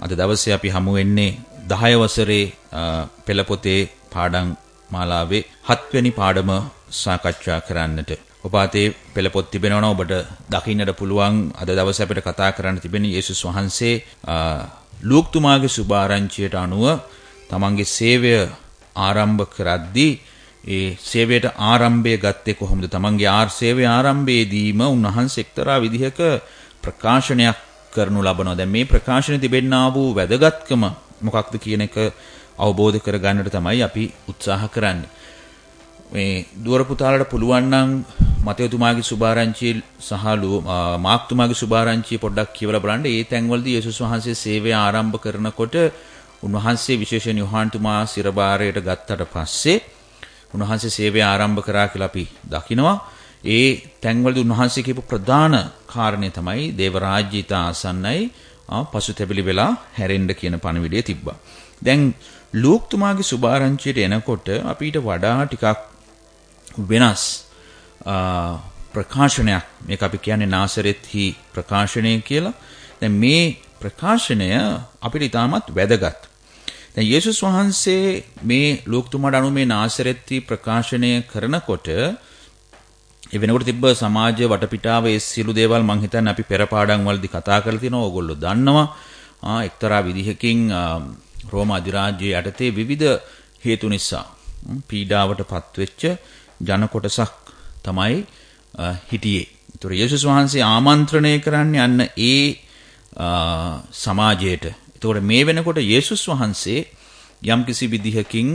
අද දවසේ අපි හමු වෙන්නේ 10 වසරේ පෙළ පොතේ පාඩම් මාලාවේ 7 වෙනි පාඩම සාකච්ඡා කරන්නට. ඔබ අතේ පෙළ පොත් තිබෙනවා නම් ඔබට දකින්නට පුළුවන්. අද දවසේ අපිට කතා කරන්න තිබෙන්නේ යේසුස් වහන්සේ ලූක්තුමාගේ සුභාරංචියට අනුව තමන්ගේ සේවය ආරම්භ කරද්දී ඒ සේවයට ආරම්භය ගත්තේ කොහොමද? තමන්ගේ සේවය ආරම්භයේදීම උන්වහන්සේ එක්තරා විදිහක ප්‍රකාශනයක් කරනු ලබනවා. දැන් මේ ප්‍රකාශනයේ තිබෙනා වූ වැදගත්කම මොකක්ද කියන එක අවබෝධ කරගන්නට තමයි අපි උත්සාහ කරන්නේ. මේ දුවර පුතාලට පුළුවන් නම් මතේතුමාගේ සුභාරංචිය සහ මාක්තුමාගේ සුභාරංචිය පොඩ්ඩක් කියවලා බලන්න. ඒ තැන්වලදී යේසුස් වහන්සේ සේවය ආරම්භ කරනකොට උන්වහන්සේ විශේෂයෙන් යොහාන්තුමා සිරබාරයට ගත්තට පස්සේ උන්වහන්සේ සේවය ආරම්භ කරා කියලා අපි දකිනවා. ඒ තැන්වලදී උන්වහන්සේ කියපු ප්‍රධාන කාරණේ තමයි දේව රාජ්‍යය ඉතා ආසන්නයි, පසුතැවිලි වෙලා හැරෙන්න කියන පණිවිඩය තිබ්බා. දැන් ලූක්තුමාගේ සුභාරංචියට එනකොට අපිට වඩා ටිකක් වෙනස් ප්‍රකාශනයක් මේක අපි කියන්නේ නාසරෙත්හි ප්‍රකාශනය කියලා. දැන් මේ ප්‍රකාශනය අපිට ඉතාමත් වැදගත්. දැන් යේසුස් වහන්සේ මේ ලූක්තුමාට අනුව මේ නාසරෙත්හි ප්‍රකාශනය කරනකොට ඒ වෙනකොට තිබ්බ සමාජ වටපිටාව ඒ සියලු දේවල් මං හිතන්නේ අපි පෙර පාඩම් වලදී කතා කරලා තියෙනවා. ඕගොල්ලෝ දන්නවා. එක්තරා විදිහකින් රෝම අධිරාජ්‍යයේ යටතේ විවිධ හේතු නිසා පීඩාවට පත්වෙච්ච ජන කොටසක් තමයි හිටියේ. ඒතර යේසුස් වහන්සේ ආමන්ත්‍රණය කරන්නේ අන්න ඒ සමාජයට. ඒතකොට මේ වෙනකොට යේසුස් වහන්සේ යම්කිසි විදිහකින්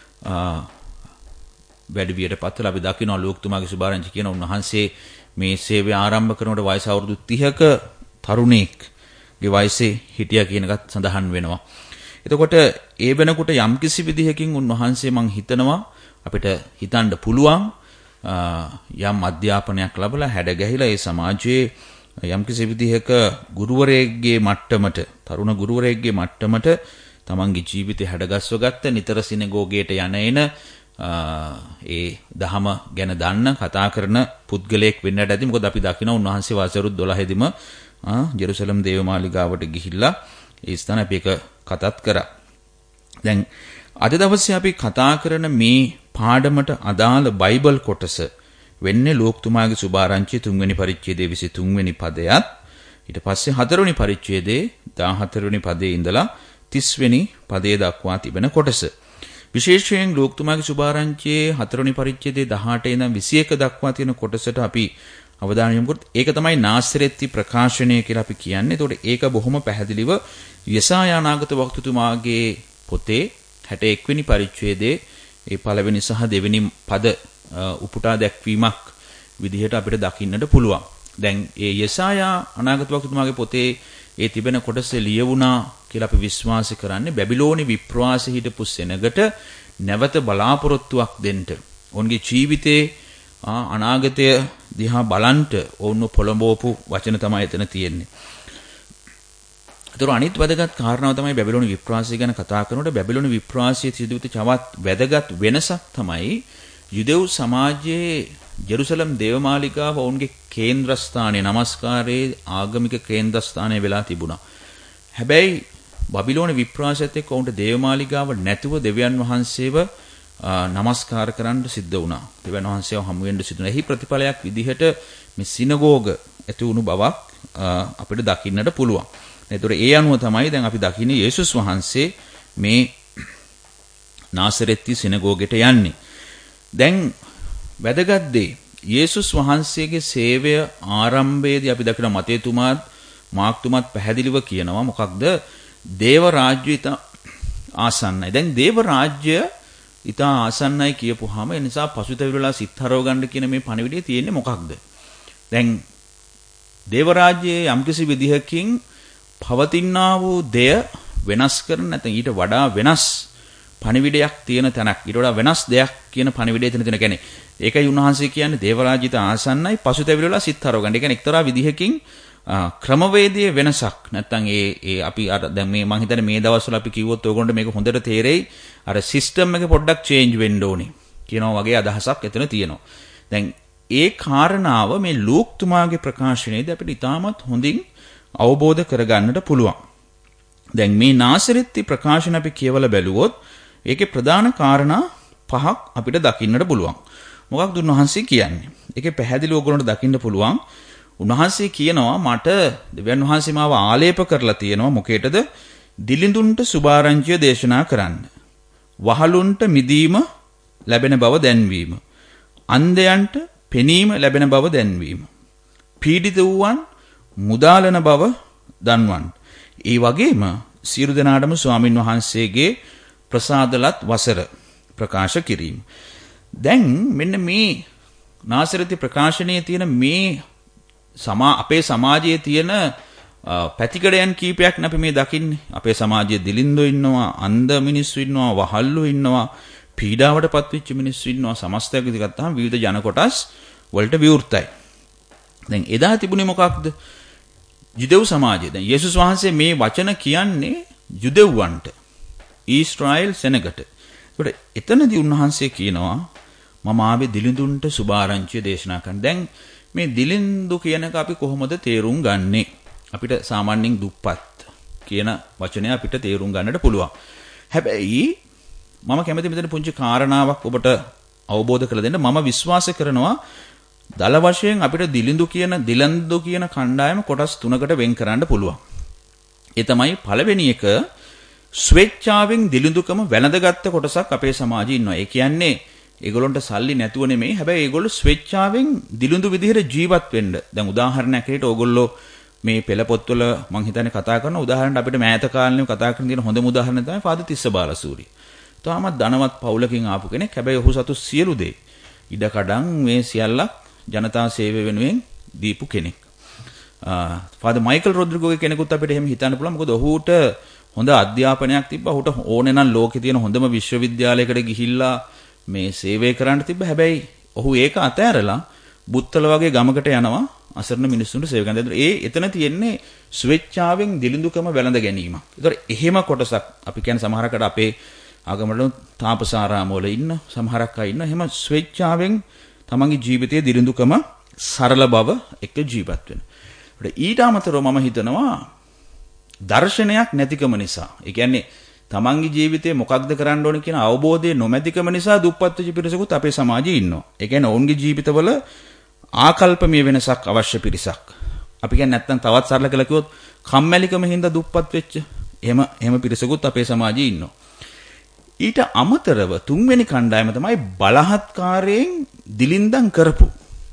වැඩිවියට පත්වලා අපි දකිනවා ලූක්තුමාගේ සුභාරංචි කියන උන්වහන්සේ මේ සේවය ආරම්භ කරනකොට වයස අවුරුදු 30ක තරුණෙක්ගේ වයසේ හිටියා කියන එකත් සඳහන් වෙනවා. එතකොට ඒ වෙනකොට යම්කිසි විදිහකින් උන්වහන්සේ මං හිතනවා අපිට හිතන්න පුළුවන් යම් අධ්‍යාපනයක් ලැබලා හැඩ ගැහිලා ඒ සමාජයේ යම්කිසි විදිහක ගුරුවරයෙක්ගේ මට්ටමට, තරුණ ගුරුවරයෙක්ගේ මට්ටමට තමන්ගේ ජීවිතය හැඩගස්ව ගත්ත, නිතර සිනගෝගයට යන එන ඒ දහම ගැන දන්න කතා කරන පුද්ගලයෙක් වෙන්නට ඇති. මොකද අපි දකිනවා උන්වහන්සේ වසරුත් 12 දිම ජෙරුසලම් දේවමාලිගාවට ගිහිල්ලා ඒ ස්ථාන අපි එක කතාත් කරා. දැන් අද දවසේ අපි කතා කරන මේ පාඩමට අදාළ බයිබල් කොටස වෙන්නේ ලූක්තුමාගේ සුභාරංචිය 3 වෙනි පරිච්ඡේදයේ 23 වෙනි පදයත් ඊට පස්සේ 4 වෙනි පරිච්ඡේදයේ 14 වෙනි පදයේ ඉඳලා 30 වෙනි පදයේ දක්වා තිබෙන කොටස. විශේෂයෙන් ලූක්තුමාගේ සුභාරංචියේ 4 වෙනි පරිච්ඡේදයේ 18 ඉඳන් 21 දක්වා තියෙන කොටසට අපි අවධානය යොමු කරොත් ඒක තමයි නාසරෙත්ති ප්‍රකාශනය කියලා අපි කියන්නේ. ඒතකොට ඒක බොහොම පැහැදිලිව යෙසායා නාගත වක්තුතුමාගේ පොතේ 61 වෙනි පරිච්ඡේදයේ ඒ පළවෙනි සහ දෙවෙනි පද උපුටා දැක්වීමක් විදිහට අපිට දකින්නට පුළුවන්. දැන් ඒ යෙසායා අනාගත වක්තුතුමාගේ පොතේ ඒ තිබෙන කොටස ලියවුණා කියලා අපි විශ්වාස කරන්නේ බැබිලෝනි විප්‍රවාසී හිටපු සෙනගට නැවත බලාපොරොත්තුවක් දෙන්න. ඔවුන්ගේ ජීවිතේ අනාගතය දිහා බලන්ට ඔවුන්ව පොළඹවපු වචන තමයි එතන තියෙන්නේ. ඒතර අනිත් වැදගත් කාරණාව තමයි බැබිලෝනි විප්‍රවාසී ගැන කතා කරනකොට බැබිලෝනි විප්‍රවාසී සිදුවිච්ච තවත් වැදගත් වෙනසක් තමයි යුදෙව් සමාජයේ ජෙරුසලම් දේවමාලිගාව ඔවුන්ගේ කේන්ද්‍රස්ථානයේ නමස්කාරයේ ආගමික කේන්ද්‍රස්ථානය වෙලා තිබුණා. හැබැයි බැබිලෝන විප්‍රවාසයත් එක්ක ඔවුන්ට දේවමාලිගාව නැතුව දෙවියන් වහන්සේව නමස්කාර කරන්න සිද්ධ වුණා. දෙවියන් වහන්සේව හමු වෙන්න සිද්ධ වුණා. එහි ප්‍රතිඵලයක් විදිහට මේ සිනගෝග ඇති වුණු බවක් අපිට දකින්නට පුළුවන්. ඒතර ඒ අනුව තමයි දැන් අපි දකින්නේ යේසුස් වහන්සේ මේ නාසරෙත්ති සිනගෝගෙට යන්නේ. දැන් වැදගත් දේ යේසුස් වහන්සේගේ සේවය ආරම්භයේදී අපි දකින මතේතුමාත් මාක්තුමාත් පැහැදිලිව කියනවා මොකක්ද? දේව රාජ්‍යය ඉතා ආසන්නයි. දැන් දේව රාජ්‍ය ඉතා ආසන්නයි කියපුවාම ඒ නිසා පසුතැවිලා සිත් හරව ගන්න කියන මේ පණිවිඩය තියෙන්නේ මොකක්ද? දැන් දේව රාජ්‍යයේ යම්කිසි විදිහකින් පවතිනා වූ දෙය වෙනස් කරන නැත්නම් ඊට වඩා වෙනස් පණිවිඩයක් තියෙන තැනක්, ඊට වඩා වෙනස් දෙයක් කියන පණිවිඩය එතන තියෙන. කියන්නේ ඒකයි උන්වහන්සේ කියන්නේ දේව රාජ්‍යයට ආසන්නයි පසුතැවිලා සිත් හරව ගන්න. ඒ කියන්නේ එක්තරා විදිහකින් ක්‍රමවේදයේ වෙනසක්. නැත්නම් ඒ අපි අර දැන් මේ මම හිතන්නේ මේ දවස්වල අපි කිව්වොත් ඔයගොල්ලන්ට මේක හොඳට තේරෙයි. අර සිස්ටම් එක පොඩ්ඩක් චේන්ජ් වෙන්න ඕනේ කියනවා වගේ අදහසක් එතන තියෙනවා. දැන් ඒ කාරණාව මේ ලූක්තුමාගේ ප්‍රකාශනයේදී අපිට ඉතාමත් හොඳින් අවබෝධ කරගන්නට පුළුවන්. දැන් මේ නාසරෙත්ති ප්‍රකාශන අපි කියවලා බැලුවොත් ඒකේ ප්‍රධාන කාරණා 5ක් අපිට දකින්නට පුළුවන්. මොකක්ද උන්වහන්සේ කියන්නේ? ඒකේ පැහැදිලිව ඔයගොල්ලන්ට දකින්න පුළුවන්. උන්වහන්සේ කියනවා මට දෙවියන් වහන්සේ මාව ආලේප කරලා තියෙනවා මොකේටද? දිලිඳුන්ට සුභාරංචිය දේශනා කරන්න. වහලුන්ට මිදීම ලැබෙන බව දැන්වීම. අන්ධයන්ට පෙනීම ලැබෙන බව දැන්වීම. පීඩිත වූවන් මුදාලන බව දන්වන්න. ඒ වගේම සියලු දෙනාටම ස්වාමින් වහන්සේගේ ප්‍රසාදලත් වසර ප්‍රකාශ කිරීම. දැන් මෙන්න මේ නාසරති ප්‍රකාශනයේ තියෙන මේ අපේ සමාජයේ තියෙන පැතිකඩයන් කීපයක් අපි මේ දකින්නේ. අපේ සමාජයේ දිලින්දෝ ඉන්නවා, අන්ධ මිනිස්සු ඉන්නවා, වහල්ලු ඉන්නවා, පීඩාවට පත්වෙච්ච මිනිස්සු ඉන්නවා. සමස්තයක් විදිහට ගත්තාම විවිධ ජන කොටස් වලට විවෘතයි. දැන් එදා තිබුණේ මොකක්ද? යුදෙව් සමාජය. දැන් යේසුස් වහන්සේ මේ වචන කියන්නේ යුදෙව්වන්ට, ඊශ්‍රායෙල් සෙනගට. ඒකට එතනදී උන්වහන්සේ කියනවා මම ආවේ දිලිඳුන්ට සුභාරංචිය දේශනා කරන්න. දැන් මේ දිලිඳු කියන එක අපි කොහොමද තේරුම් ගන්නෙ? අපිට සාමාන්‍යයෙන් දුප්පත් කියන වචනය අපිට තේරුම් ගන්නට පුළුවන්. හැබැයි මම කැමති මෙතන පුංචි කාරණාවක් ඔබට අවබෝධ කරලා දෙන්න. මම විශ්වාස කරනවා දල වශයෙන් අපිට දිලිඳු කියන කණ්ඩායම කොටස් 3කට වෙන් කරන්න පුළුවන්. ඒ තමයි පළවෙනි එක ස්වේච්ඡාවෙන් දිලිඳුකම වැළඳගත්ත කොටසක් අපේ සමාජයේ ඉන්නවා. ඒ කියන්නේ ඒගොල්ලන්ට සල්ලි නැතුව නෙමෙයි. හැබැයි ඒගොල්ලෝ ස්වේච්ඡාවෙන් දිලිඳු විදිහට ජීවත් වෙන්න. දැන් උදාහරණයක් ඇරෙට ඕගොල්ලෝ මේ පෙළ පොත්වල මම හිතන්නේ කතා කරන උදාහරණයක් අපිට මෑත කාලේ කතා කරන තියෙන හොඳම උදාහරණය තමයි ෆාදර් තිස්ස බාලසූරිය. තාමත් ධනවත් පවුලකින් ආපු කෙනෙක්. හැබැයි ඔහු සතු සියලු දේ ඉඩකඩම් මේ සියල්ලක් ජනතා සේවය වෙනුවෙන් දීපු කෙනෙක්. ෆාදර් මයිකල් රොඩ්රිගෝගේ කෙනෙකුත් අපිට එහෙම හිතන්න පුළුවන්. මොකද ඔහුට හොඳ අධ්‍යාපනයක් තිබ්බා. ඔහුට ඕනේ නම් ලෝකේ තියෙන හොඳම විශ්වවිද්‍යාලයකට ගිහිල්ලා මේ සේවය කරන්න තිබ්බා. හැබැයි ඔහු ඒක අතෑරලා බුත්තල වගේ ගමකට යනවා අසරණ මිනිස්සුන්ට සේවය කරන්න. එතන තියෙන්නේ ස්වේච්ඡාවෙන් දිලිඳුකම වැළඳ ගැනීම. ඒතර එහෙම කොටසක් අපි කියන්නේ සමහරකට අපේ ආගමවල තාපසාරාමවල ඉන්න සමහරක් අය ඉන්න එහෙම ස්වේච්ඡාවෙන් තමන්ගේ ජීවිතයේ දිලිඳුකම සරල බව එක්ක ජීවත් වෙන. ඊට අමතරව මම හිතනවා දර්ශනයක් නැතිකම නිසා. ඒ කියන්නේ තමන්ගේ ජීවිතේ මොකක්ද කරන්න ඕන කියන අවබෝධය නොමැතිකම නිසා දුප්පත් වෙච්ච පිරිසකුත් අපේ සමාජයේ ඉන්නවා. ඒ කියන්නේ ඔවුන්ගේ ජීවිතවල ආකල්පමය වෙනසක් අවශ්‍ය පිරිසක්. අපි කියන්නේ නැත්තම් තවත් සරල කළා කිව්වොත් කම්මැලිකම හින්දා දුප්පත් වෙච්ච එහෙම පිරිසකුත් අපේ සමාජයේ ඉන්නවා. ඊට අමතරව තුන්වෙනි කණ්ඩායම තමයි බලහත්කාරයෙන් දිලින්දම් කරපු.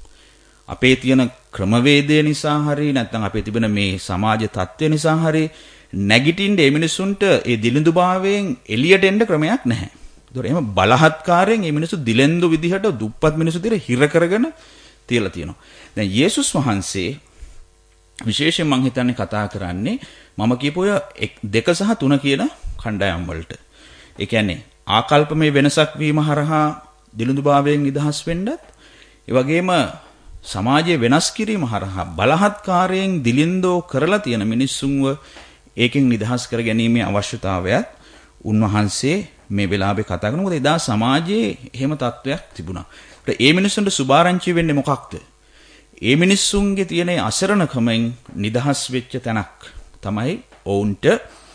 අපේ තියෙන ක්‍රමවේදය නිසා හරි නැත්නම් අපේ තිබෙන මේ සමාජ තත්ත්වය නිසා හරි නැගිටින්න මේ මිනිසුන්ට ඒ දිලිඳුභාවයෙන් එළියට එන්න ක්‍රමයක් නැහැ. ඒතොර එහෙම බලහත්කාරයෙන් මේ මිනිස්සු දිලෙන්දු විදිහට දුප්පත් මිනිස්සු දිහට හිර කරගෙන තියලා තියෙනවා. දැන් යේසුස් වහන්සේ විශේෂයෙන් මම හිතන්නේ කතා කරන්නේ මම කියපු 2 සහ 3 කියන කණ්ඩායම් වලට. ඒ කියන්නේ ආකල්පමය වෙනසක් වීම හරහා දිලිඳුභාවයෙන් නිදහස් වෙන්නත් ඒ වගේම සමාජයේ වෙනස් කිරීම හරහා බලහත්කාරයෙන් දිලින්දෝ කරලා තියෙන මිනිස්සුන්ව ඒකෙන් නිදහස් කර ගැනීමේ අවශ්‍යතාවයත් උන්වහන්සේ මේ වෙලාවේ කතා කරනවා. මොකද එදා සමාජයේ එහෙම තත්වයක් තිබුණා. ඒ මිනිස්සුන්ට සුභාරංචි වෙන්නේ මොකක්ද? ඒ මිනිස්සුන්ගේ තියෙන අසරණකමෙන් නිදහස් වෙච්ච තැනක් තමයි ඔවුන්ට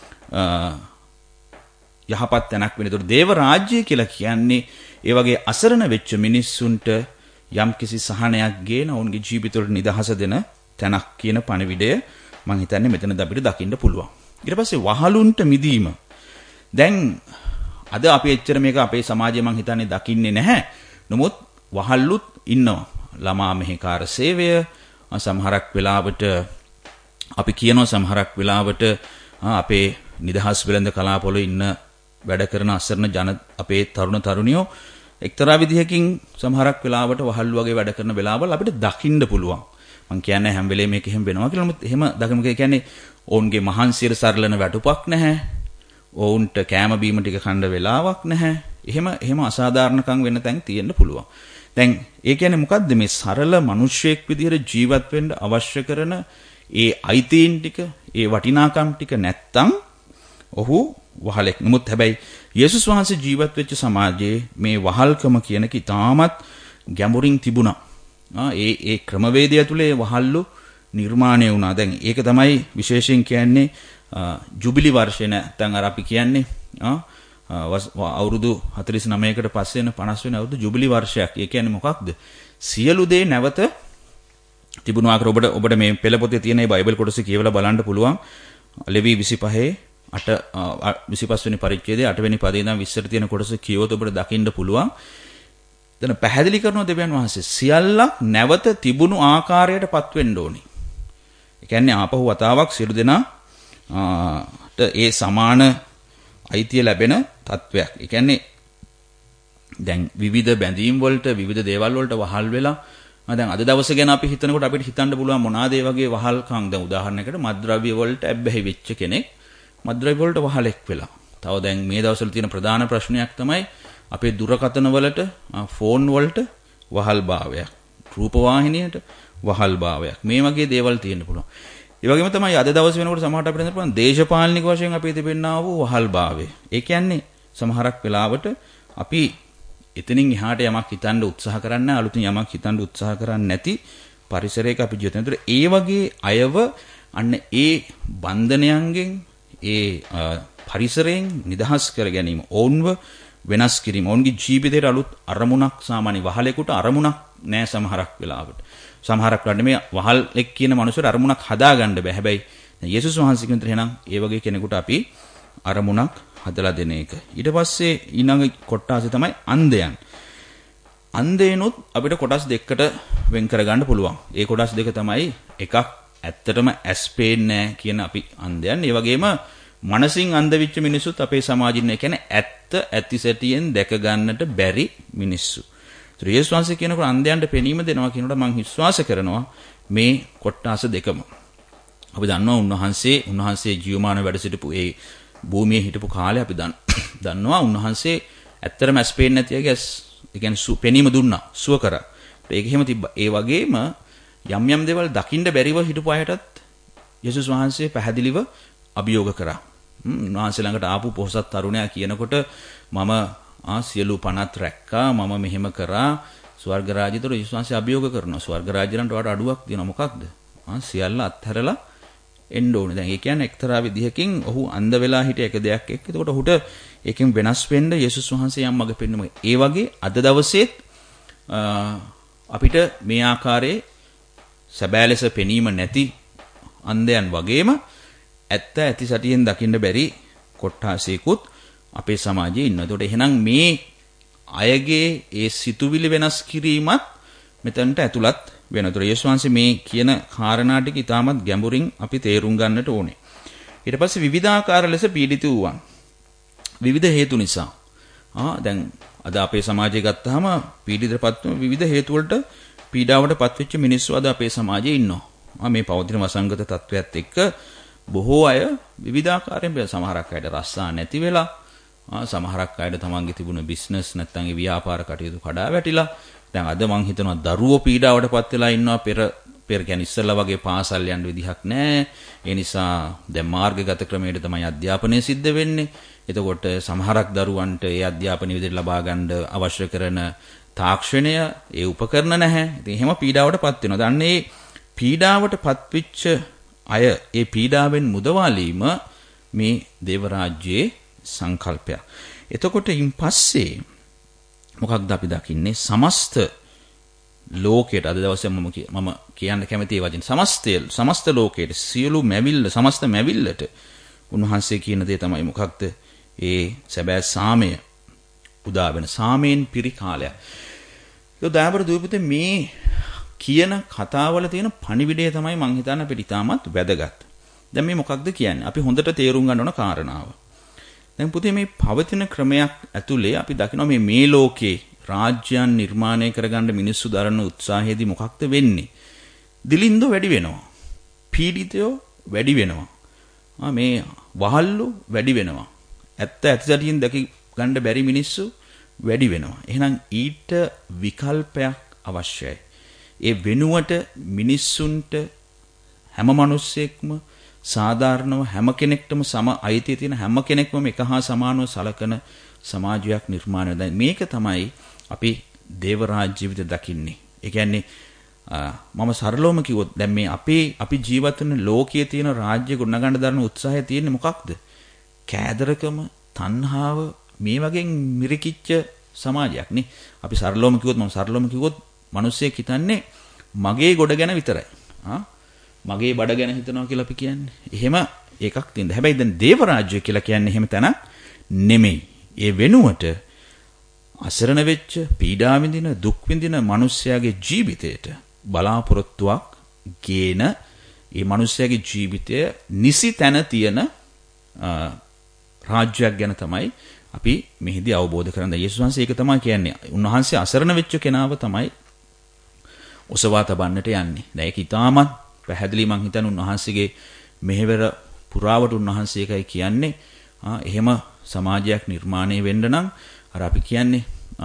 යහපත් තැනක් වෙන්නේ. ඒතකොට දේව රාජ්‍යය කියලා කියන්නේ ඒ වගේ අසරණ වෙච්ච මිනිස්සුන්ට යම්කිසි සහනයක් ගේන ඔවුන්ගේ ජීවිතවලට නිදහස දෙන තැනක් කියන පණිවිඩය මම හිතන්නේ මෙතනද අපිට දකින්න පුළුවන්. ඊට පස්සේ වහලුන්ට මිදීම. දැන් අද අපි එච්චර මේක අපේ සමාජයේ මම හිතන්නේ දකින්නේ නැහැ. නමුත් වහල්ලුත් ඉන්නවා. ළමා මෙහෙකාර සේවය සමහරක් වෙලාවට අපි කියනවා සමහරක් වෙලාවට අපේ නිදහස් වෙළඳ කලාපවල ඉන්න වැඩ කරන අසරණ අපේ තරුණ තරුණියෝ එක්තරා විදිහකින් සමහරක් වෙලාවට වහල්ලු වගේ වැඩ කරන වෙලාවල් අපිට දකින්න පුළුවන්. මම කියන්නේ හැම වෙලේම මේක එහෙම වෙනවා කියලා. නමුත් එහෙම දකින්න කියන්නේ ඔවුන්ගේ මහන්සියට සරලන වැටුපක් නැහැ. ඔවුන්ට කෑම බීම ටික කන්න වෙලාවක් නැහැ. එහෙම අසාධාරණකම් වෙන තැන් තියෙන්න පුළුවන්. දැන් ඒ කියන්නේ මොකද්ද මේ සරල මිනිස්සෙක් විදිහට ජීවත් වෙන්න අවශ්‍ය කරන ඒ අයිතීන් ටික, ඒ වටිනාකම් ටික නැත්තම් ඔහු වහලෙක්. නමුත් හැබැයි යේසුස් වහන්සේ ජීවත් වෙච්ච සමාජයේ මේ වහල්කම කියන එක ඉතාමත් ගැඹුරින් තිබුණා. ඒ ක්‍රමවේදය තුලේ වහල්ලු නිර්මාණය වුණා. දැන් ඒක තමයි විශේෂයෙන් කියන්නේ ජුබිලි වර්ෂය නැත්නම් අර අපි කියන්නේ අවුරුදු 49කට පස්සේ වෙන 50 වෙන අවුරුදු ජුබිලි වර්ෂයක්. ඒ කියන්නේ මොකක්ද? සියලු දේ නැවත තිබුණු ආකාර ඔබට මේ පෙළ පොතේ තියෙන මේ බයිබල් කොටස කියවලා බලන්න පුළුවන්. ලෙවි 25 වෙනි පරිච්ඡේදයේ 8 වෙනි පදේ ඉඳන් 20ට තියෙන කොටස කියවොත් ඔබට දකින්න පුළුවන්. දැන් පැහැදිලි කරනවා දෙවියන් වහන්සේ සියල්ලක් නැවත තිබුණු ආකාරයටපත් වෙන්න ඕනි. ඒ කියන්නේ ආපහු වතාවක් සියලු දෙනා ඒ සමාන අයිතිය ලැබෙන තත්වයක්. ඒ කියන්නේ දැන් විවිධ බැඳීම් වලට විවිධ දේවල් වලට වහල් වෙලා දැන් අද දවස ගැන අපි හිතනකොට අපිට හිතන්න පුළුවන් මොනවාද ඒ වගේ වහල්කම්. දැන් උදාහරණයකට මත්ද්‍රව්‍ය වලට ඇබ්බැහි වෙච්ච කෙනෙක් මත්ද්‍රව්‍ය වලට වහලෙක් වෙලා. තව දැන් මේ දවස්වල තියෙන ප්‍රධාන ප්‍රශ්නයක් තමයි අපේ දුරකථන වලට ෆෝන් වලට වහල් භාවයක්. රූප වාහිනියට වහල් භාවයක්. මේ වගේ දේවල් තියෙන්න පුළුවන්. ඒ වගේම තමයි අද දවස් වෙනකොට සමහරට අපිට පුළුවන් දේශපාලනික වශයෙන් අපේ තිබෙනා වූ වහල් භාවය. ඒ කියන්නේ සමහරක් වෙලාවට අපි එතනින් එහාට යමක් හිතන්න උත්සාහ කරන්නේ අලුතින් යමක් හිතන්න උත්සාහ කරන්නේ නැති පරිසරයක අපි ජීවත් වෙනවා. ඒ වගේ අයව අන්න ඒ බන්ධනයන්ගෙන් ඒ පරිසරයෙන් නිදහස් කර ගැනීම, ඔවුන්ව වෙනස් කිරීම, ඔවුන්ගේ ජීවිතේට අලුත් අරමුණක් සාමාන්‍ය වහලෙකුට අරමුණක් නැහැ සමහරක් වෙලාවට. සමහරක් වෙලාවට මේ වහලෙක් කියන මනුස්සයට අරමුණක් හදාගන්න බෑ. හැබැයි යේසුස් වහන්සේ කියන තර එහෙනම් ඒ වගේ කෙනෙකුට අපි අරමුණක් හදලා දෙන එක. ඊට පස්සේ ඊළඟ කොටාසේ තමයි අන්ධයන්. අන්ධයනොත් අපිට කොටස් දෙකකට වෙන් කරගන්න පුළුවන්. ඒ කොටස් දෙක තමයි එකක් ඇත්තටම ඇස් පේන්නේ නැහැ කියන අපි අන්ධයන්. ඒ වගේම මනසින් අන්ධ වෙච්ච මිනිස්සුත් අපේ සමාජෙ ඉන්නේ. කියන්නේ ඇත්ත ඇති සැටියෙන් දැක ගන්නට බැරි මිනිස්සු. ඒතර යේසුස් වහන්සේ කියනකොට අන්ධයන්ට පෙනීම දෙනවා කියනකොට මම විශ්වාස කරනවා මේ කොටාස දෙකම. අපි දන්නවා උන්වහන්සේ ජීවමාන වැඩ සිටපු ඒ භූමියේ හිටපු කාලේ අපි දන්නවා උන්වහන්සේ ඇත්තටම ඇස් පේන්නේ නැති අයගේ ඇස් ඒ කියන්නේ පෙනීම දුන්නා සුව කරා. ඒක එහෙම තිබ්බා. ඒ වගේම යම් දේවල් දකින්න බැරිව හිටපු අයටත් යේසුස් වහන්සේ පැහැදිලිව අභියෝග කරා. උන්වහන්සේ ළඟට ආපු පොහොසත් තරුණයා කියනකොට මම සියලු පනත් රැක්කා මම මෙහෙම කරා ස්වර්ග රාජ්‍යතර යේසුස් වහන්සේ අභියෝග කරනවා. ස්වර්ග රාජ්‍යලන්ට වඩා අඩුවක් දෙනවා මොකක්ද? සියල්ල අත්හැරලා එන්න ඕනේ. දැන් ඒ කියන්නේ එක්තරා විදිහකින් ඔහු අන්ධ වෙලා හිටිය එක දෙයක් එක්ක. එතකොට ඔහුට ඒකෙන් වෙනස් වෙන්න යේසුස් වහන්සේ යම් මඟ පෙන්වනවා. ඒ වගේ අද දවසේත් අපිට මේ ආකාරයේ සැබෑ ලෙස පෙනීම නැති අන්ධයන් වගේම ඇත්ත ඇති සැටියෙන් දකින්න බැරි කොට්ටාසෙකුත් අපේ සමාජයේ ඉන්නවා. ඒතකොට එහෙනම් මේ අයගේ ඒ සිතුවිලි වෙනස් කිරීමත් මෙතනට ඇතුළත් වෙනවා. ඒතකොට යේසුස් වහන්සේ මේ කියන කාරණා ටික ඉතාමත් ගැඹුරින් අපි තේරුම් ගන්නට ඕනේ. ඊට පස්සේ විවිධාකාර ලෙස පීඩිත වූවන්. විවිධ හේතු නිසා. දැන් අද අපේ සමාජය ගත්තාම පීඩිතපත් වෙන විවිධ හේතු වලට පීඩාවටපත් වෙච්ච මිනිස්සු අද අපේ සමාජයේ ඉන්නවා. මේ පෞද්ගලික වසංගත තත්වයක් එක්ක බොහෝ අය විවිධාකාරයෙන් සමහරක් අයට රස්සා නැති වෙලා සමහරක් අයට තමන්ගේ තිබුණ බිස්නස් නැත්නම් ඒ ව්‍යාපාර කටයුතු කඩා වැටිලා දැන් අද මං හිතනවා දරුවෝ පීඩාවටපත් වෙලා ඉන්නවා. පෙර කියන්නේ ඉස්සෙල්ලා වගේ පාසල් යන්න විදිහක් නැහැ. ඒ නිසා දැන් මාර්ගගත ක්‍රමයට තමයි අධ්‍යාපනය සිද්ධ වෙන්නේ. එතකොට සමහරක් දරුවන්ට ඒ අධ්‍යාපනය විදිහට ලබා ගන්න අවශ්‍ය කරන තාක්ෂණය ඒ උපකරණ නැහැ. ඉතින් එහෙම පීඩාවටපත් වෙනවා. දැන් මේ පීඩාවටපත් වෙච්ච අය ඒ පීඩාවෙන් මුදවාලීම මේ දේව රාජ්‍යයේ සංකල්පයක්. එතකොට ඉන් පස්සේ මොකක්ද අපි දකින්නේ? සමස්ත ලෝකයට අද දවසේ මම කියන්න කැමති ඒ වචන සමස්ත ලෝකයට සියලු සමස්ත මැවිල්ලට උන්වහන්සේ කියන දේ තමයි මොකක්ද? ඒ සැබෑ සාමය උදා වෙන සාමයෙන් පිරි කාලයක්. ඒ දයාබර දුවපතේ මේ කියන කතාවල තියෙන පණිවිඩය තමයි මං හිතන්නේ අපිට ඉතාමත් වැදගත්. දැන් මේ මොකක්ද කියන්නේ? අපි හොඳට තේරුම් ගන්න ඕන කාරණාව. දැන් පුතේ මේ පවතින ක්‍රමයක් ඇතුලේ අපි දකිනවා මේ ලෝකේ රාජ්‍යයන් නිර්මාණය කරගන්න මිනිස්සු දරන උත්සාහයේදී මොකක්ද වෙන්නේ? දිලින්දෝ වැඩි වෙනවා. පීඩිතයෝ වැඩි වෙනවා. මේ වහල්ලු වැඩි වෙනවා. ඇත්ත ඇතිසටියෙන් දැක ගන්න බැරි මිනිස්සු වැඩි වෙනවා. එහෙනම් ඊට විකල්පයක් අවශ්‍යයි. ඒ වෙනුවට මිනිස්සුන්ට හැම මිනිස්සෙක්ම සාධාරණව හැම කෙනෙක්ටම සම අයිතිය තියෙන හැම කෙනෙක්ම එක හා සමානව සලකන සමාජයක් නිර්මාණය වෙනවා. මේක තමයි අපි දේව රාජ්‍ය විදිහට දකින්නේ. ඒ කියන්නේ මම සරලවම කිව්වොත් දැන් මේ අපි ජීවත් වෙන ලෝකයේ තියෙන රාජ්‍ය ගුණගන්න දරන උත්සාහය තියෙන්නේ මොකක්ද? කෑදරකම, තණ්හාව මේ වගේ මිරිකිච්ච සමාජයක් නේ. අපි සරලවම කිව්වොත් මිනිස්සෙක් හිතන්නේ මගේ ගොඩ ගැන විතරයි. මගේ බඩ ගැන හිතනවා කියලා අපි කියන්නේ. එහෙම එකක් තියෙනවා. හැබැයි දැන් දේව රාජ්‍ය කියලා කියන්නේ එහෙම තැනක් නෙමෙයි. ඒ වෙනුවට අසරණ වෙච්ච, පීඩා විඳින, දුක් විඳින මිනිස්යාගේ ජීවිතයට බලාපොරොත්තුවක් ගේන ඒ මිනිස්යාගේ ජීවිතය නිසි තැන තියෙන රාජ්‍යයක් ගැන තමයි අපි මෙහිදී අවබෝධ කරගන්න. යේසුස් වහන්සේ ඒක තමයි කියන්නේ. උන්වහන්සේ අසරණ වෙච්ච කෙනාව තමයි ඔසවා තබන්නට යන්නේ. දැන් ඒක ඊටමත් පැහැදිලි මං හිතන්නේ උන්වහන්සේගේ මෙහෙවර පුරාවට උන්වහන්සේ එකයි කියන්නේ. එහෙම සමාජයක් නිර්මාණය වෙන්න නම් අර අපි කියන්නේ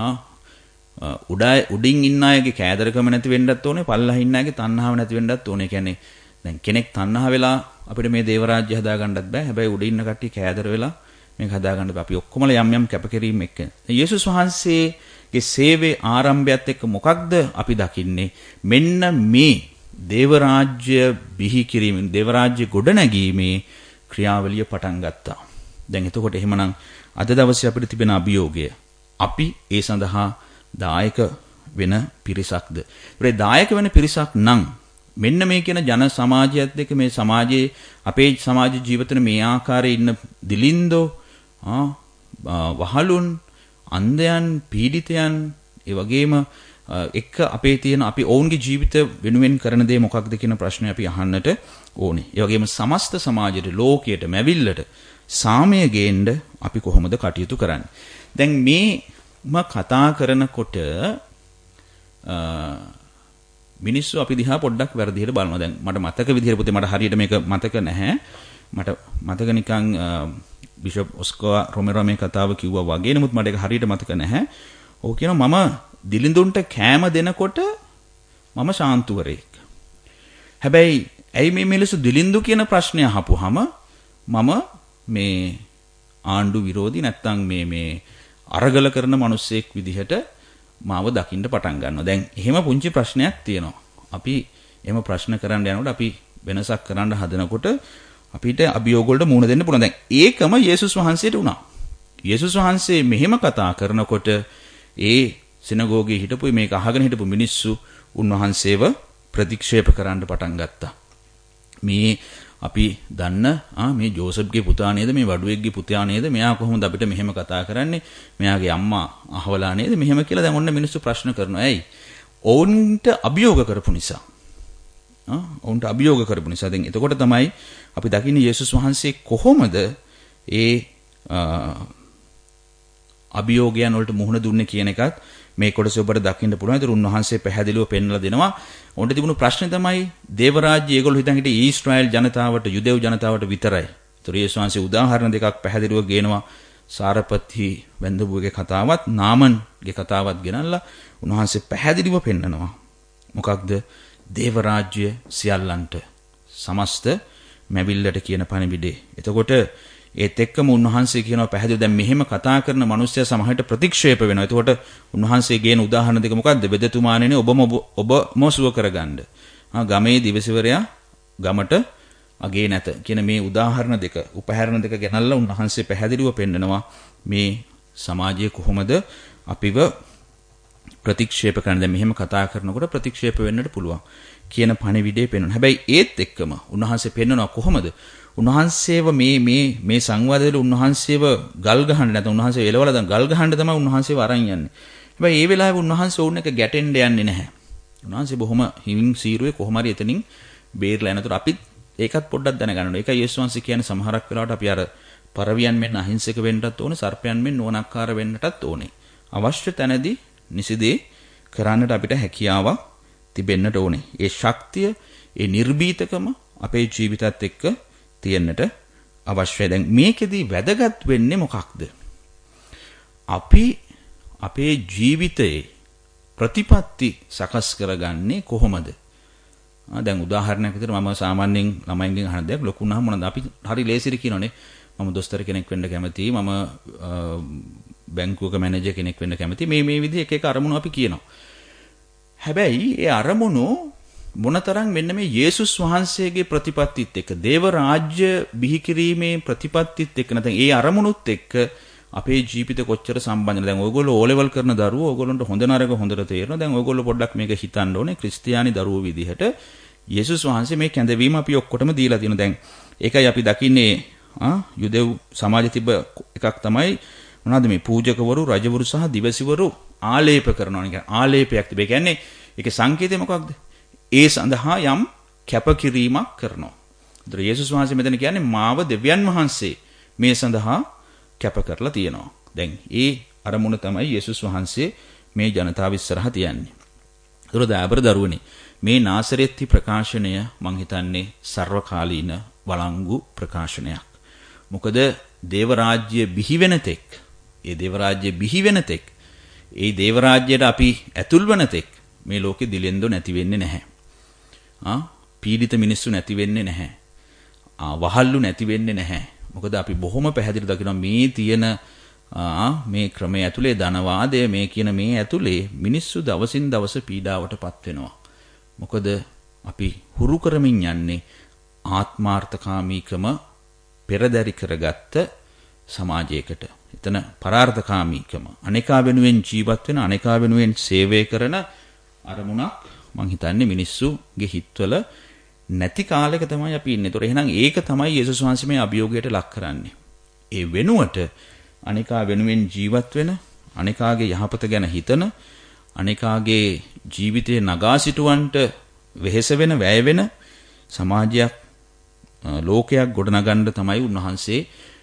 උඩින් ඉන්න අයගේ කෑදරකම නැති වෙන්නත් ඕනේ, පල්ලෙහා ඉන්න අයගේ තණ්හාව නැති වෙන්නත් ඕනේ. කියන්නේ දැන් කෙනෙක් තණ්හා වෙලා අපිට මේ දේව රාජ්‍ය හදා ගන්නත් බෑ. හැබැයි උඩ ඉන්න කට්ටිය කෑදර වෙලා මේක හදා ගන්න බෑ. අපි ඔක්කොමලා යම් කැපකිරීම එක්ක. යේසුස් වහන්සේගේ සේවයේ ආරම්භයත් එක්ක මොකක්ද අපි දකින්නේ? මෙන්න මේ දේව රාජ්‍ය බිහි කිරීමෙන්, දේව රාජ්‍ය ගොඩනැගීමේ ක්‍රියාවලිය පටන් ගත්තා. දැන් එතකොට එහෙමනම් අද දවසේ අපිට තිබෙන අභියෝගය අපි ඒ සඳහා දායක වෙන පිරිසක්ද? ඒ දායක වෙන පිරිසක් නම් මෙන්න මේ කියන ජන සමාජයත් එක්ක මේ සමාජයේ අපේ සමාජ ජීවිතේ මේ ආකාරයේ ඉන්න දිලින්දෝ වහලුන් අන්ධයන් පීඩිතයන් ඒ වගේම එක්ක අපේ තියෙන අපි ඔවුන්ගේ ජීවිත වෙනුවෙන් කරන දේ මොකක්ද කියන ප්‍රශ්නේ අපි අහන්නට ඕනේ. ඒ වගේම සමස්ත සමාජයට, ලෝකයට, මැවිල්ලට සාමය ගේන්න අපි කොහොමද කටයුතු කරන්නේ? දැන් මේම කතා කරනකොට මිනිස්සු අපි දිහා පොඩ්ඩක් වැරදියට බලනවා. දැන් මට මතක විදිහට පුතේ මට හරියට මේක මතක නැහැ. මට මතක නිකන් බිෂොප් ඔස්කෝ රොමෙරෝ මේ කතාව කිව්වා වගේ. නමුත් මට ඒක හරියට මතක නැහැ. ඔහු කියනවා මම දිලිඳුන්ට කෑම දෙනකොට මම ශාන්තුවරයෙක්. හැබැයි ඇයි මේ මිනිස්සු දිලිඳු කියන ප්‍රශ්නය අහපුවාම මම මේ ආණ්ඩු විරෝධී නැත්තම් මේ අරගල කරන මිනිස්සෙක් විදිහට මාව දකින්න පටන් ගන්නවා. දැන් එහෙම පුංචි ප්‍රශ්නයක් තියෙනවා. අපි එහෙම ප්‍රශ්න කරන්න යනකොට අපි වෙනසක් කරන්න හදනකොට අපිට අභියෝග වලට මුහුණ දෙන්න පුළුවන්. දැන් ඒකම යේසුස් වහන්සේට වුණා. යේසුස් වහන්සේ මෙහෙම කතා කරනකොට ඒ සිනගෝගේ හිටපු මේක අහගෙන හිටපු මිනිස්සු උන්වහන්සේව ප්‍රතික්ෂේප කරන්න පටන් ගත්තා. මේ අපි දන්න මේ ජෝසප්ගේ පුතා නේද, මේ වඩුවෙක්ගේ පුතා නේද, මෙයා කොහොමද අපිට මෙහෙම කතා කරන්නේ, මෙයාගේ අම්මා අහවලා නේද මෙහෙම කියලා දැන් ඔන්න මිනිස්සු ප්‍රශ්න කරනවා. ඇයි? ඔවුන්ට අභියෝග කරපු නිසා. ඔවුන්ට අභියෝග කරපු නිසා. දැන් එතකොට තමයි අපි දකින්නේ යේසුස් වහන්සේ කොහොමද ඒ අභියෝගයන් වලට මුහුණ දුන්නේ කියන එකත් මේ කොටස ඔබට දකින්න පුළුවන්. ඒතර උන්වහන්සේ පැහැදිලිව පෙන්වලා දෙනවා. උන්ට තිබුණු ප්‍රශ්නේ තමයි දේව රාජ්‍ය ඒගොල්ලෝ හිතන් හිටියේ ඊශ්‍රායල් ජනතාවට, යුදෙව් ජනතාවට විතරයි. ඒතර යේසුස් වහන්සේ උදාහරණ දෙකක් පැහැදිලිව ගේනවා. සාරපත්හි වැඳපුගේ කතාවත්, නාමන්ගේ කතාවත් ගෙනල්ලා උන්වහන්සේ පැහැදිලිව පෙන්නනවා. මොකක්ද? දේව රාජ්‍ය සියල්ලන්ට, සමස්ත මැවිල්ලට කියන පණිවිඩේ. එතකොට ඒත් එක්කම උන්වහන්සේ කියනවා පැහැදිලිව දැන් මෙහෙම කතා කරන මිනිස්සයා සමහරට ප්‍රතික්ෂේප වෙනවා. එතකොට උන්වහන්සේ ගේන උදාහරණ දෙක මොකක්ද? වෙදතුමාණෙනි ඔබම සුව කරගන්න. ගමේ දිවසිවරයා ගමට අගේ නැත කියන මේ උදාහරණ දෙක, උපහරණ දෙක ගෙනල්ලා උන්වහන්සේ පැහැදිලිව පෙන්නනවා මේ සමාජයේ කොහොමද අපිව ප්‍රතික්ෂේප කරන්නේ. දැන් මෙහෙම කතා කරනකොට ප්‍රතික්ෂේප වෙන්නට පුළුවන් කියන පණිවිඩය පෙන්වනවා. හැබැයි ඒත් එක්කම උන්වහන්සේ පෙන්වනවා කොහොමද උන්වහන්සේව මේ සංවාදවල උන්වහන්සේව ගල් ගහන්න නැත්නම් උන්වහන්සේ එලවලා දැන් ගල් ගහන්න තමයි උන්වහන්සේව අරන් යන්නේ. හැබැයි ඒ වෙලාවේ උන්වහන්සේ ඕන එක ගැටෙන්න යන්නේ නැහැ. උන්වහන්සේ බොහොම හිමින් සීරුවේ කොහොම හරි එතනින් බේරලා යනතොට අපිත් ඒකත් පොඩ්ඩක් දැනගන්න ඕනේ. ඒකයි යේසුස් වහන්සේ කියන්නේ සමහරක් වෙලාවට අපි අර පරවියන් මෙන්න අහිංසක වෙන්නටත් ඕනේ, සර්පයන් මෙන්න නොනක්කාර වෙන්නටත් ඕනේ. අවශ්‍ය තැනදී නිසිදේ කරන්නට අපිට හැකියාවක් තිබෙන්නට ඕනේ. ඒ ශක්තිය, ඒ නිර්භීතකම අපේ ජීවිතත් එක්ක තියෙන්නට අවශ්‍යයි. දැන් මේකෙදී වැදගත් වෙන්නේ මොකක්ද? අපි අපේ ජීවිතයේ ප්‍රතිපත්ති සකස් කරගන්නේ කොහොමද? දැන් උදාහරණයක් විදිහට මම සාමාන්‍යයෙන් ළමයින්ගෙන් අහන දෙයක් ලොකු වුණාම මොනවද අපි හරි ලේසියට කියනෝනේ මම දොස්තර කෙනෙක් වෙන්න කැමතියි, මම බැංකුවක මැනේජර් කෙනෙක් වෙන්න කැමතියි. මේ විදිහ එක එක අරමුණු අපි කියනවා. හැබැයි ඒ අරමුණු මොනතරම් මෙන්න මේ යේසුස් වහන්සේගේ ප්‍රතිපත්තිත් එක්ක දේව රාජ්‍ය බිහි කිරීමේ ප්‍රතිපත්තිත් එක්ක නැත්නම් ඒ අරමුණුත් එක්ක අපේ ජීවිත කොච්චර සම්බන්ධද? දැන් ඔයගොල්ලෝ O level කරන දරුවෝ ඔයගොල්ලන්ට හොඳ නරක හොඳට තේරෙනවා. දැන් ඔයගොල්ලෝ පොඩ්ඩක් මේක හිතන්න ඕනේ. ක්‍රිස්තියානි දරුවෝ විදිහට යේසුස් වහන්සේ මේ කැඳවීම අපි ඔක්කොටම දීලා තියෙනවා. දැන් ඒකයි අපි දකින්නේ යුදෙව් සමාජ තිබ්බ එකක් තමයි මොනවද මේ පූජකවරු, රජවරු සහ දිවසිවරු ආලේප කරනවා. නිකන් ආලේපයක් තිබේ. කියන්නේ ඒකේ සංකේතය මොකක්ද? ඒ සඳහා යම් කැපකිරීමක් කරනවා. ඒතර යේසුස් වහන්සේ මෙතන කියන්නේ මාව දෙවියන් වහන්සේ මේ සඳහා කැප කරලා තියෙනවා. දැන් ඒ අරමුණ තමයි යේසුස් වහන්සේ මේ ජනතාව ඉස්සරහා තියන්නේ. ඒතර දයාබර දරුවනේ මේ නාසරෙත්ති ප්‍රකාශනය මං හිතන්නේ සර්වකාලීන වළංගු ප්‍රකාශනයක්. මොකද දේව රාජ්‍ය බිහි වෙන තෙක්, ඒ දේව රාජ්‍ය බිහි වෙන තෙක්, ඒ දේව රාජ්‍යයට අපි ඇතුල් වෙන තෙක් මේ ලෝකෙ දිලෙන්දෝ නැති වෙන්නේ නැහැ. පීඩිත මිනිස්සු නැති වෙන්නේ නැහැ. වහල්ලු නැති වෙන්නේ නැහැ. මොකද අපි බොහොම පැහැදිලි දකිනවා මේ තියෙන මේ ක්‍රමයේ ඇතුලේ ධනවාදය මේ කියන මේ ඇතුලේ මිනිස්සු දවසින් දවස පීඩාවටපත් වෙනවා. මොකද අපි හුරු කරමින් යන්නේ ආත්මාර්ථකාමීකම පෙරදරි කරගත්ත සමාජයකට. එතන පරාර්ථකාමීකම අනේකා වෙනුවෙන් ජීවත් වෙන අනේකා වෙනුවෙන් සේවය කරන අරමුණක් මං හිතන්නේ මිනිස්සුගේ හිතවල නැති කාලයක තමයි අපි ඉන්නේ. ඒතොර එහෙනම් ඒක තමයි යේසුස් වහන්සේ මේ අභියෝගයට ලක් කරන්නේ. ඒ වෙනුවට අනේකා වෙනුවෙන් ජීවත් වෙන, අනේකාගේ යහපත ගැන හිතන, අනේකාගේ ජීවිතේ නගා සිටුවන්ට වෙහෙස වෙන, වැය වෙන සමාජයක්, ලෝකයක් ගොඩනගන්න තමයි උන්වහන්සේ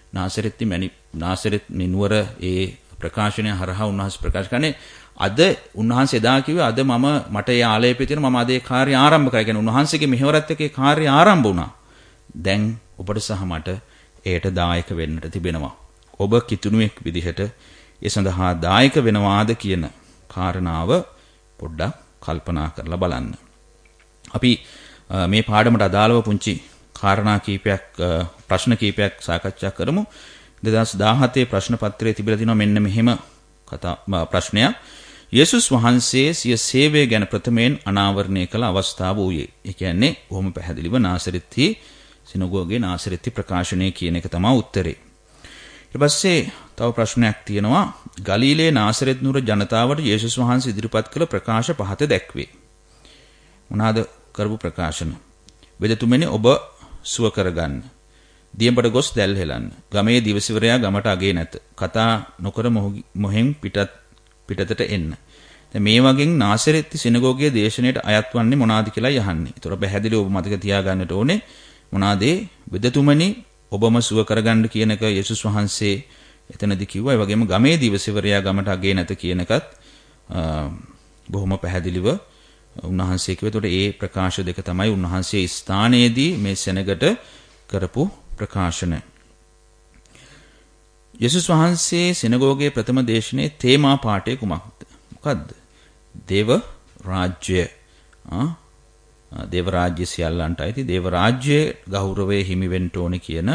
නාසරෙත් නුවර ඒ ප්‍රකාශනය හරහා උන්වහන්සේ ප්‍රකාශ කරන්නේ. අද උන්වහන්සේ එදා කිව්වේ අද මට ඒ ආලේපේ තියෙන මම අද ඒ කාර්යය ආරම්භ කරා. කියන්නේ උන්වහන්සේගේ මෙහෙවරත් එක්ක ඒ කාර්යය ආරම්භ වුණා. දැන් ඔබට සහ මට ඒට දායක වෙන්නට තිබෙනවා. ඔබ කිතුණුවෙක් විදිහට ඒ සඳහා දායක වෙනවාද කියන කාරණාව පොඩ්ඩක් කල්පනා කරලා බලන්න. අපි මේ පාඩමට අදාළව පුංචි කාරණා කීපයක්, ප්‍රශ්න කීපයක් සාකච්ඡා කරමු. 2017 ප්‍රශ්න පත්‍රයේ තිබිලා තිනවා මෙන්න මෙහෙම ප්‍රශ්නයක්. යේසුස් වහන්සේ සිය සේවය ගැන ප්‍රථමයෙන් අනාවරණය කළ අවස්ථාව වූයේ. ඒ කියන්නේ බොහොම පැහැදිලිව නාසරෙත්හි සිනගෝගේ නාසරෙත්හි ප්‍රකාශනය කියන එක තමයි උත්තරේ. ඊට පස්සේ තව ප්‍රශ්නයක් තියෙනවා. ගලීලේ නාසරෙත් නුවර ජනතාවට යේසුස් වහන්සේ ඉදිරිපත් කළ ප්‍රකාශ පහත දැක්වේ. මොනවාද කරපු ප්‍රකාශන? වෙදතුමනි ඔබ සුව කරගන්න. දියඹට ගොස් දැල් හෙලන්න. ගමේ දිවසිවරයා ගමට අගේ නැත. කතා නොකර මොහෙන් පිටතට එන්න. දැන් මේ වගේ නාසරෙත් සිනගෝගයේ දේශනාවට අයත් වන්නේ මොනවාද කියලා යහන්නේ. ඒතර පැහැදිලිව ඔබ මතක තියාගන්නට ඕනේ මොනවාද වෙදතුමනි ඔබම සුව කරගන්න කියන එක යේසුස් වහන්සේ එතනදී කිව්වා. ඒ වගේම ගමේ දිවසිවරයා ගමට අගේ නැත කියන එකත් බොහොම පැහැදිලිව උන්වහන්සේ කිව්වා. ඒතකොට ඒ ප්‍රකාශ දෙක තමයි උන්වහන්සේ ස්ථානයේදී මේ සෙනගට කරපු ප්‍රකාශන. යේසුස් වහන්සේ සිනගෝගයේ ප්‍රථම දේශනේ තේමා පාඨය කුමක්ද? මොකද්ද? දේව රාජ්‍ය. දේව රාජ්‍ය සියල්ලන්ට අයිති. දේව රාජ්‍යයේ ගෞරවයේ හිමි වෙන්න ඕනේ කියන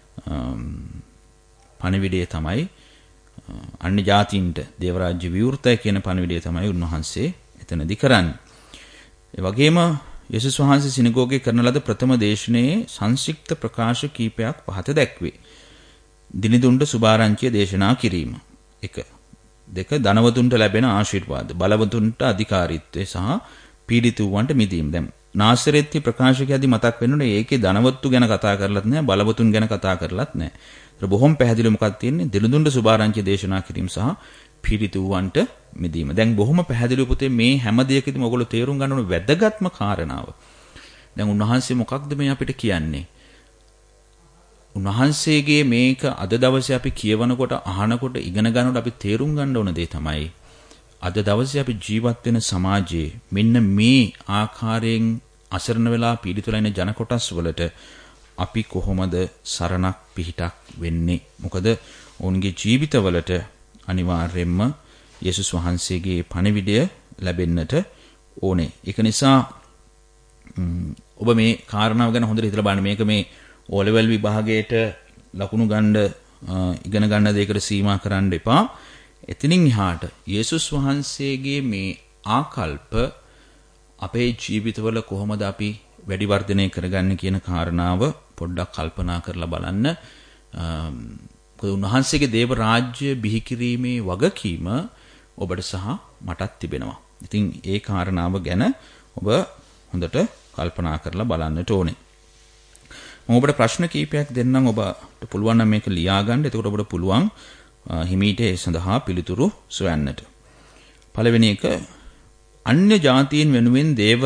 පණිවිඩය තමයි අන්‍ය ජාතීන්ට දේව රාජ්‍ය විවෘතයි කියන පණිවිඩය තමයි උන්වහන්සේ එතනදී කරන්නේ. ඒ වගේම යේසුස් වහන්සේ සිනගෝගයේ කරන ලද ප්‍රථම දේශනාවේ සංක්ෂිප්ත ප්‍රකාශ කීපයක් පහත දැක්වේ. දිනිදුන්ට සුභාරංචිය දේශනා කිරීම. 1. 2. ධනවතුන්ට ලැබෙන ආශිර්වාද. බලවතුන්ට අධිකාරීත්වය සහ පීඩිතවන්ට මිදීම. දැන් නාසරෙත්හි ප්‍රකාශකයේදී මතක් වෙනුනේ ඒකේ ධනවත්තු ගැන කතා කරලත් නැහැ, බලවතුන් ගැන කතා කරලත් නැහැ. ඒක බොහොම පැහැදිලිව මොකක්ද තියෙන්නේ? දිනිදුන්ට සුභාරංචිය දේශනා කිරීම සහ පීඩිතවන්ට මිදීම. දැන් බොහොම පැහැදිලිව පුතේ මේ හැම දෙයකදීම ඔයගොල්ලෝ තේරුම් ගන්න ඕන වැදගත්ම කාරණාව. දැන් උන්වහන්සේ මොකක්ද මේ අපිට කියන්නේ? උන්වහන්සේගේ මේක අද දවසේ අපි කියවනකොට, අහනකොට, ඉගෙන ගන්නකොට අපි තේරුම් ගන්න ඕන දේ තමයි අද දවසේ අපි ජීවත් වෙන සමාජයේ මෙන්න මේ ආකාරයෙන් අසරණ වෙලා පීඩිතලා ඉන්න ජන කොටස් වලට අපි කොහොමද සරණක් පිහිටක් වෙන්නේ? මොකද ඔවුන්ගේ ජීවිතවලට අනිවාර්යයෙන්ම යේසුස් වහන්සේගේ පණිවිඩය ලැබෙන්නට ඕනේ. ඒක නිසා ඔබ මේ කාරණාව ගැන හොඳට හිතලා බලන්න. මේක මේ O level විභාගයට ලකුණු ගන්න ඉගෙන ගන්න දෙයකට සීමා කරන්න එපා. එතනින් එහාට යේසුස් වහන්සේගේ මේ ආකල්ප අපේ ජීවිතවල කොහොමද අපි වැඩි වර්ධනය කරගන්නේ කියන කාරණාව පොඩ්ඩක් කල්පනා කරලා බලන්න. උන්වහන්සේගේ දේව රාජ්‍ය බිහි කිරීමේ වගකීම ඔබට සහ මටත් තිබෙනවා. ඉතින් ඒ කාරණාව ගැන ඔබ හොඳට කල්පනා කරලා බලන්නට ඕනේ. මම ඔබට ප්‍රශ්න කීපයක් දෙන්නම්. ඔබට පුළුවන් නම් මේක ලියා ගන්න. එතකොට ඔබට පුළුවන් හිමීට ඒ සඳහා පිළිතුරු සොයන්නට. පළවෙනි එක, අන්‍ය ජාතීන් වෙනුවෙන් දේව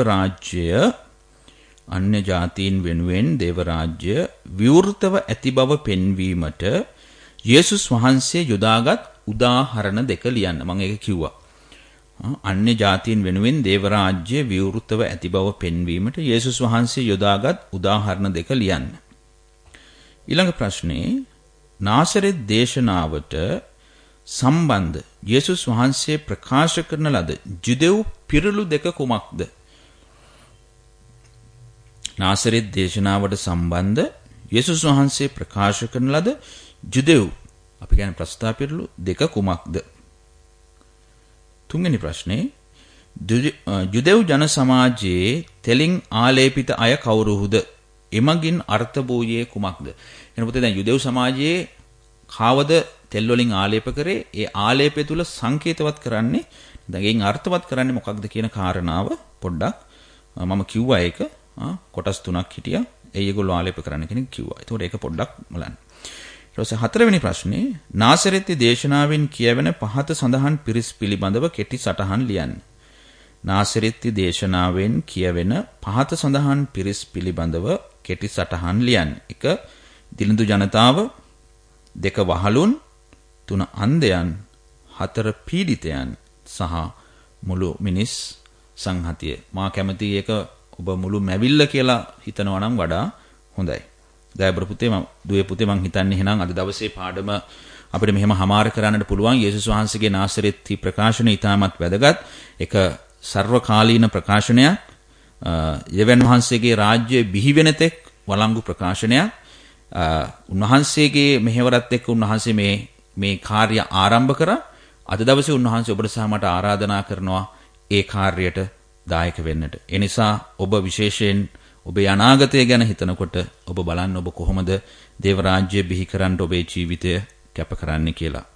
රාජ්‍ය විවෘතව ඇති බව පෙන්වීමට යේසුස් වහන්සේ යොදාගත් උදාහරණ දෙක ලියන්න. මම ඒක කිව්වා. අන්‍ය ජාතීන් වෙනුවෙන් දේව රාජ්‍ය විවෘතව ඇති බව පෙන්වීමට යේසුස් වහන්සේ යොදාගත් උදාහරණ දෙක ලියන්න. ඊළඟ ප්‍රශ්නේ, නාසරෙත් දේශනාවට සම්බන්ධ යේසුස් වහන්සේ ප්‍රකාශ කරන ලද ජුදෙව් පිරුළු දෙක කුමක්ද? නාසරෙත් දේශනාවට සම්බන්ධ යේසුස් වහන්සේ ප්‍රකාශ කරන ලද ජුදෙව්, අපි කියන්නේ ප්‍රස්තා පිරුළු දෙක කුමක්ද? තුන්වෙනි ප්‍රශ්නේ, ජුදෙව් ජන සමාජයේ තෙලින් ආලේපිත අය කවුරුහුද? එමගින් අර්ථ වූයේ කුමක්ද? එනකොට දැන් යුදෙව් සමාජයේ කාවද තෙල් වලින් ආලේප කරේ? ඒ ආලේපය තුල සංකේතවත් කරන්නේ, දැන් අර්ථවත් කරන්නේ මොකක්ද කියන කාරණාව පොඩ්ඩක් මම කිව්වා. ඒක කොටස් තුනක් හිටියා. ඒගොල්ලෝ ආලේප කරන්න කෙනෙක් කිව්වා. ඒතකොට ඒක පොඩ්ඩක් බලන්න. ඊට පස්සේ හතරවෙනි ප්‍රශ්නේ, නාසරෙත් දේශනාවෙන් කියවෙන පහත සඳහන් පිරිස් පිළිබඳව කෙටි සටහන් ලියන්න. නාසරෙත් දේශනාවෙන් කියවෙන පහත සඳහන් පිරිස් පිළිබඳව කෙටි සටහන් ලියන්න. 1. දිලිඳු ජනතාව, 2. වහලුන්, 3. අන්ධයන්, 4. පීඩිතයන් සහ මුළු මිනිස් සංහතිය. මා කැමති එක ඔබ මුළු මැවිල්ල කියලා හිතනවා නම් වඩා හොඳයි. දයබර පුතේ, දුවේ පුතේ, මං හිතන්නේ එහෙනම් අද දවසේ පාඩම අපිට මෙහෙම හමාර කරන්නට පුළුවන්. යේසුස් වහන්සේගේ නාසරෙත් ප්‍රකාශනය ඉතාමත් වැදගත්. ඒක සර්වකාලීන ප්‍රකාශනයක්. දෙවියන් වහන්සේගේ රාජ්‍ය බිහි වෙන තෙක් වළංගු ප්‍රකාශනයක්. උන්වහන්සේගේ මෙහෙවරත් එක්ක උන්වහන්සේ මේ කාර්ය ආරම්භ කරා. අද දවසේ උන්වහන්සේ ඔබට සහ මට ආරාධනා කරනවා ඒ කාර්යයට දායක වෙන්නට. ඒ නිසා ඔබ විශේෂයෙන් ඔබේ අනාගතය ගැන හිතනකොට ඔබ බලන්න ඔබ කොහොමද දේව රාජ්‍ය බිහි කරන්න ඔබේ ජීවිතය කැප කරන්නේ කියලා.